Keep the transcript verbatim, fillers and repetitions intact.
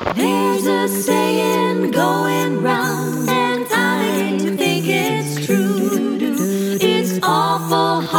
There's a saying going round, and I think it's true. It's awful hard